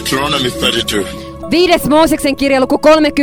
Deuteronomy 32. 5. Mooseksen kirja luku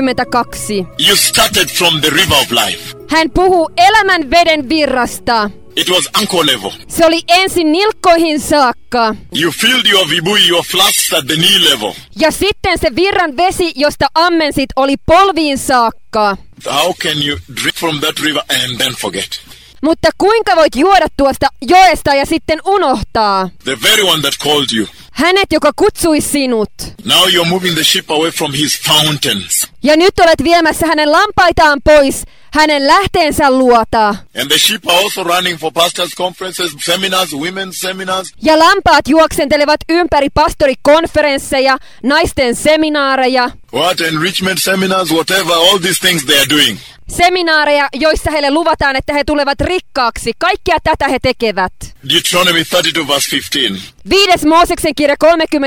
32. You started from the river of life. Hän puhuu elämän veden virrasta. It was ankle level. Se oli ensin nilkkoihin saakka. You filled your vibui, your flasks at the knee level. Ja sitten se virran vesi, josta ammensit, oli polviin saakka. How can you drink from that river and then forget? Mutta kuinka voit juoda tuosta joesta ja sitten unohtaa? The very one that called you. Hänet, joka kutsui sinut. Now you're moving the sheep away from his fountains. Ja nyt olet viemässä hänen lampaitaan pois hänen lähteensä luota. And the sheep are also running for pastors' conferences, seminars, women's seminars. Ja lampaat juoksentelevat ympäri pastorikonferensseja, naisten seminaareja. What enrichment seminars, whatever, all these things they are doing. Seminaareja, joissa heille luvataan, että he tulevat rikkaaksi. Kaikkea tätä he tekevät. Deuteronomy 32 verse 15. 5. Mooseksen kirja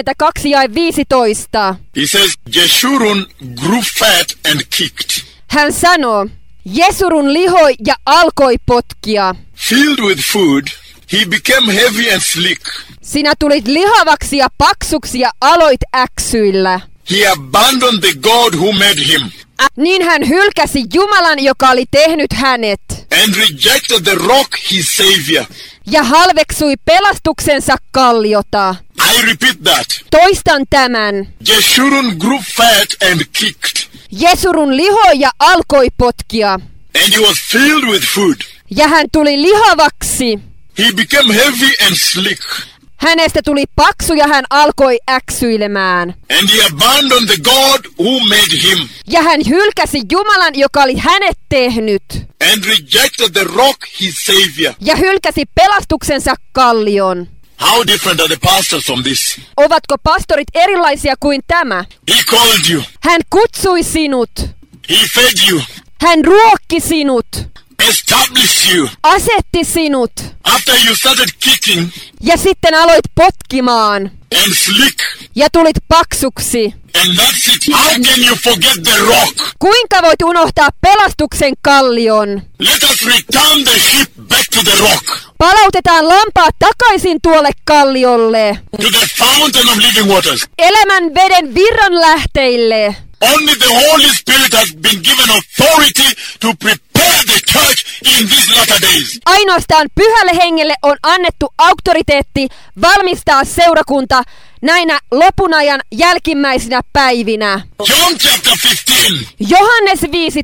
32 jae 15. He says, Jeshurun grew fat and kicked. Hän sanoo, Jesurun lihoi ja alkoi potkia. Filled with food, he became heavy and slick. Sinä tulit lihavaksi ja paksuksi ja aloit äksyillä. He abandoned the God who made him. Niin hän hylkäsi Jumalan, joka oli tehnyt hänet. And rejected the rock, his savior. Ja halveksui pelastuksensa kalliota. I repeat that. Toistan tämän. Jeshurun grew fat and kicked. Jesurun lihoi ja alkoi potkia. And he was filled with food. Ja hän tuli lihavaksi. He became heavy and slick. Hänestä tuli paksu ja hän alkoi äksyilemään. And he abandoned the God who made him. Ja hän hylkäsi Jumalan, joka oli hänet tehnyt. And rejected the rock, his savior. Ja hylkäsi pelastuksensa kallion. How different are the pastors from this? Ovatko pastorit erilaisia kuin tämä? He called you. Hän kutsui sinut. He fed you. Hän ruokki sinut. Established you. Asetti sinut. After you started kicking Ja sitten aloit potkimaan. and slick. Ja tulit paksuksi. And that's it. How can you forget the rock? Kuinka voit unohtaa pelastuksen kallion? Let us return the sheep back to the rock. Palautetaan lampaat takaisin tuolle kalliolle. To the fountain of living waters. Elämän veden virran lähteille. Only the Holy Spirit has been given authority to prepare the church in these latter days. Ainoastaan Pyhälle Hengelle on annettu auktoriteetti valmistaa seurakunta näinä lopunajan jälkimmäisinä päivinä. John chapter 15. Johannes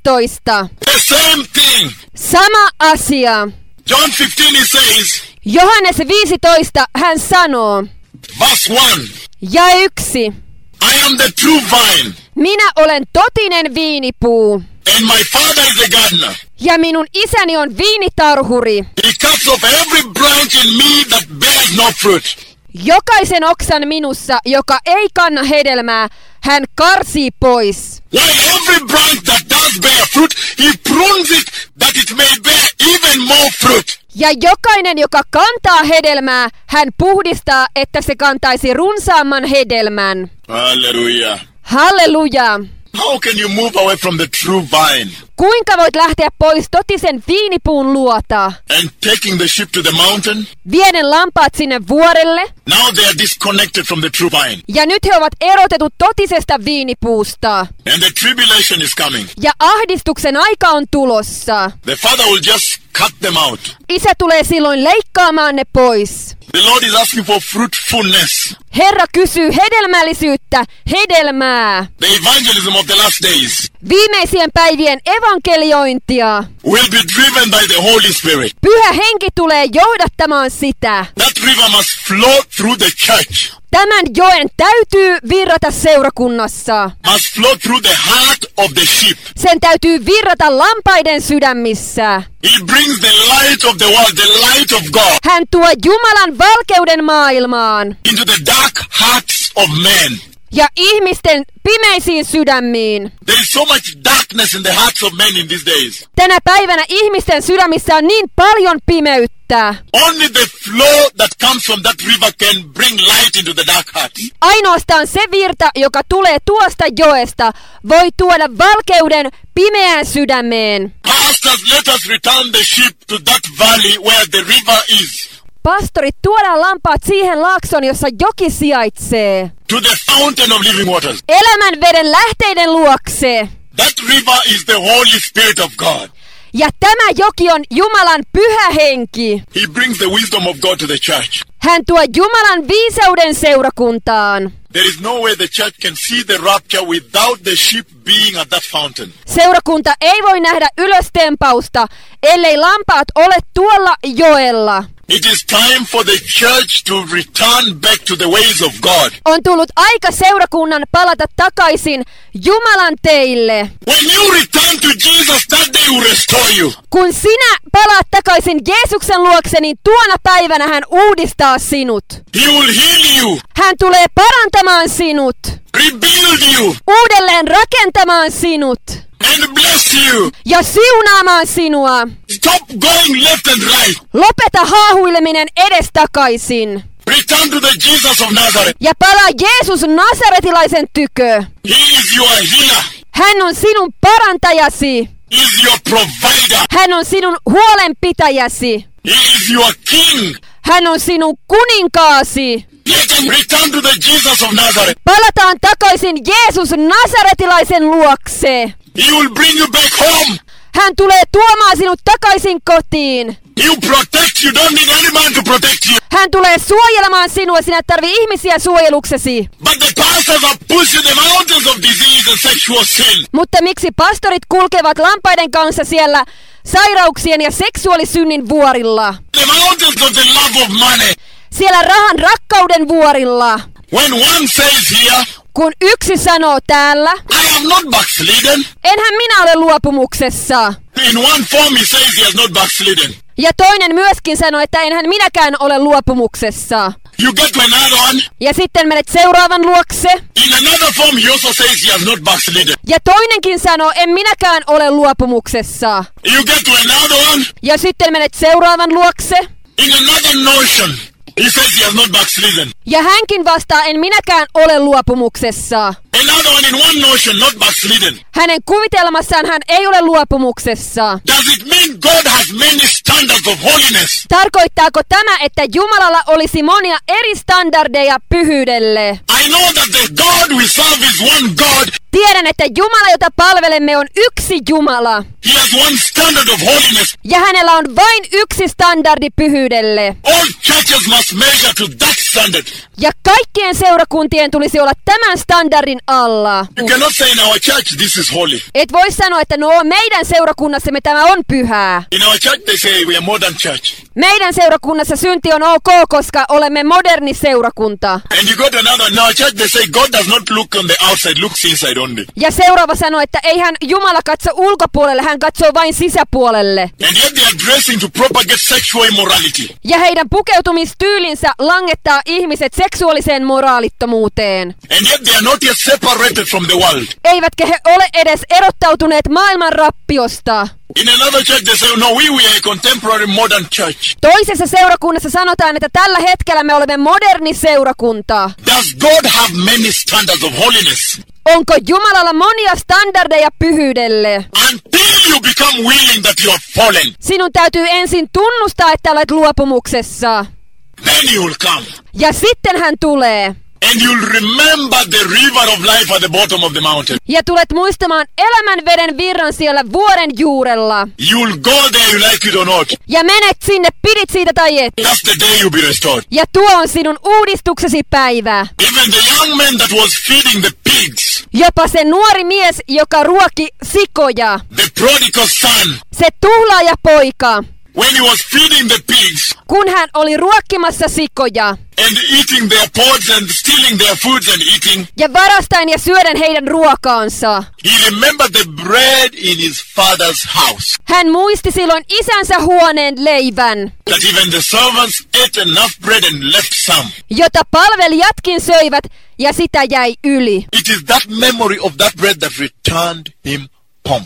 15. The same thing. Sama asia. John 15 he says, Johannes 15 hän sanoo, verse 1. ja 1. I am the true vine, Minä olen totinen viinipuu, and my father is the gardener. ja minun isäni on viinitarhuri. He cuts off every branch in me that bears no fruit. Jokaisen oksan minussa, joka ei kanna hedelmää, hän karsii pois. While every branch that does bear fruit, he prunes it that it may bear even more fruit. Ja jokainen, joka kantaa hedelmää, hän puhdistaa, että se kantaisi runsaamman hedelmän. Hallelujah. Halleluja! How can you move away from the true vine Kuinka voit lähteä pois totisen viinipuun luota? and taking the sheep to the mountain? Vieden lampaat sinne vuorelle, Now they are disconnected from the true vine. ja nyt he ovat erotetut totisesta viinipuusta. And the tribulation is coming. Ja ahdistuksen aika on tulossa. The Father will just cut them out. Isä tulee silloin leikkaamaan ne pois. The Lord is asking for fruitfulness. Herra kysyy hedelmällisyyttä, hedelmää. The evangelism of the last days Viimeisien päivien evankeliointia. will be driven by the Holy Spirit. Pyhä henki tulee johdattamaan sitä. That river must flow through the church. Tämän joen täytyy virrata seurakunnassa. Must flow through the heart of the sheep. Sen täytyy virrata lampaiden sydämissä. He brings the light of the world, the light of God, Hän tuo Jumalan valkeuden maailmaan into the dark hearts of men. ja ihmisten pimeisiin sydämiin. There is so much darkness in the hearts of men in these days. Tänä päivänä ihmisten sydämissä on niin paljon pimeyttä. Only the flow that comes from that river can bring light into the dark hearts. Ainoastaan se virta, joka tulee tuosta joesta, voi tuoda valkeuden pimeään sydämeen. Pastors, let us return the sheep to that valley where the river is. pastorit, tuodaan lampaat siihen laaksoon, jossa joki sijaitsee. To the fountain of living waters. Elämän veden lähteiden luokse. That river is the Holy Spirit of God. Ja tämä joki on Jumalan pyhä henki. He brings the wisdom of God to the church. Hän tuo Jumalan viisauden seurakuntaan. There is no way the church can see the rapture without the sheep being at that fountain. Seurakunta ei voi nähdä ylöstempausta, ellei lampaat ole tuolla joella. It is time for the church to return back to the ways of God. On tullut aika seurakunnan palata takaisin Jumalan teille. When you return to Jesus, that day will restore you. Kun sinä palaat takaisin Jeesuksen luokse, niin tuona päivänä hän uudistaa sinut. He will heal you, Hän tulee parantamaan sinut, rebuild you, uudelleen rakentamaan sinut and bless you. ja siunaamaan sinua. Stop going left and right. Lopeta haahuileminen edestakaisin Return to the Jesus of Nazareth. ja palaa Jeesus Nasaretilaisen tykö. He is your healer. Hän on sinun parantajasi. He is your provider. Hän on sinun huolenpitäjäsi. He is your king. Hän on sinun kuninkaasi. Let them return to the Jesus of Nazareth. Palataan takaisin Jeesus Nasaretilaisen luokse. He will bring you back home. Hän tulee tuomaan sinut takaisin kotiin. He will protect you. Don't need any man to protect you. Hän tulee suojelemaan sinua, sinä et tarvitse ihmisiä suojeluksesi. But the pastors are pushing the mountains of disease and sexual sin. Mutta miksi pastorit kulkevat lampaiden kanssa siellä sairauksien ja seksuaalisynnin vuorilla? The mountains of the love of money. Siellä rahan rakkauden vuorilla. When one says here, Kun yksi sanoo täällä, I am not backslidden. enhän minä ole luopumuksessa. In one form he says he has not backslidden. Ja toinen myöskin sanoo, että enhän minäkään ole luopumuksessa. You get to another one. Ja sitten menet seuraavan luokse. In another form he also says he has not backslidden. Ja toinenkin sanoo, en minäkään ole luopumuksessa. You get to another one. Ja sitten menet seuraavan luokse. In another notion he says he has not backslidden. Ja hänkin vastaa, en minäkään ole luopumuksessa. Another one in one notion, not backslidden. Hänen kuvitelmassaan hän ei ole luopumuksessa. Does it mean God has many standards of holiness? Tarkoittaako tämä, että Jumalalla olisi monia eri standardeja pyhyydelle? I know that the God we serve is one God. Tiedän, että Jumala, jota palvelemme, on yksi Jumala. He has one standard of holiness. Ja hänellä on vain yksi standardi pyhyydelle. All churches must measure to that standard. Ja kaikkien seurakuntien tulisi olla tämän standardin alla. You cannot say in our church this is holy. Et voi sanoa, että no meidän seurakunnassamme tämä on pyhää. In our church they say we are modern church. Meidän seurakunnassa synti on ok, koska olemme moderni seurakunta. And you go to another, in our church they say God does not look on the outside, looks inside only. Ja seuraava sanoo, että eihän Jumala katso ulkopuolelle, hän katsoo vain sisäpuolelle. And yet they are dressing to propagate sexual immorality. Ja heidän pukeutumistyylinsä langettaa ihmiset seksuaaliseen moraalittomuuteen. And yet they are not yet separated from the world. Eivätkä he ole edes erottautuneet maailman rappiosta. In another church they say, no, we are a contemporary modern church. Toisessa seurakunnassa sanotaan, että tällä hetkellä me olemme moderni seurakunta. Does God have many standards of holiness? Onko Jumalalla monia standardeja pyhyydelle? Until you become willing that you have fallen, Sinun täytyy ensin tunnustaa, että olet luopumuksessa. then you will come. Ja sitten hän tulee. And you'll remember the river of life at the bottom of the mountain. Ja tulet muistamaan elämän veden virran siellä vuoren juurella. You'll go there, you like it or not. Ja menet sinne, pidit siitä tai et. That's the day you'll be restored. Ja tuo on sinun uudistuksesi päivä. Even the young man that was feeding the pigs, Jopa se nuori mies, joka ruoki sikoja. the prodigal son, Se tuhlaaja poika. when he was feeding the pigs Kun hän oli ruokkimassa sikoja. and eating their pods and stealing their foods and eating, Ja varastain ja syöden heidän ruokaansa. he remembered the bread in his father's house. Hän muisti silloin isänsä huoneen leivän, That even the servants ate enough bread and left some. jota palvelijatkin söivät, ja sitä jäi yli. It is that memory of that bread that returned him home.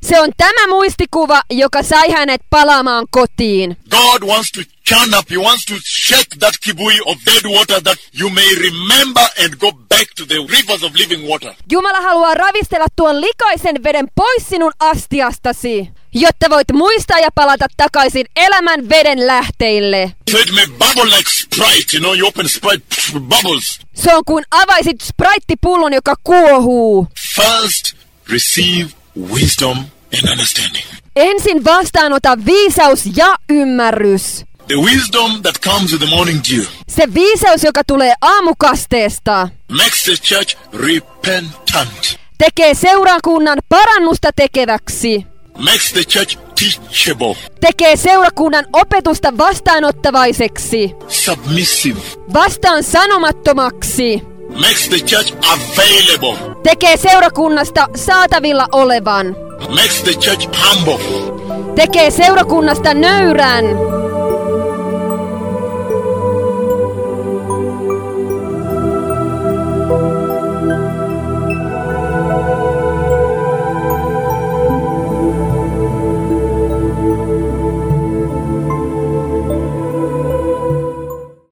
Se on tämä muistikuva, joka sai hänet palaamaan kotiin. God wants to churn up. He wants to shake that kibui of dead water that you may remember and go back to the rivers of living water. Jumala haluaa ravistella tuon likaisen veden pois sinun astiastasi, jotta voit muistaa ja palata takaisin elämän veden lähteille. So it may bubble like Sprite, you open Sprite, bubbles. Se on kuin avaisit Sprite-pullon, joka kuohuu. First, receive wisdom and understanding. Ensin vastaanota viisaus ja ymmärrys. The wisdom that comes with the morning dew Se viisaus, joka tulee aamukasteesta, makes the church repentant, tekee seurakunnan parannusta tekeväksi. makes the church teachable, Tekee seurakunnan opetusta vastaanottavaiseksi, submissive, vastaan sanomattomaksi. makes the church available, Tekee seurakunnasta saatavilla olevan. makes the church humble. Tekee seurakunnasta nöyrän.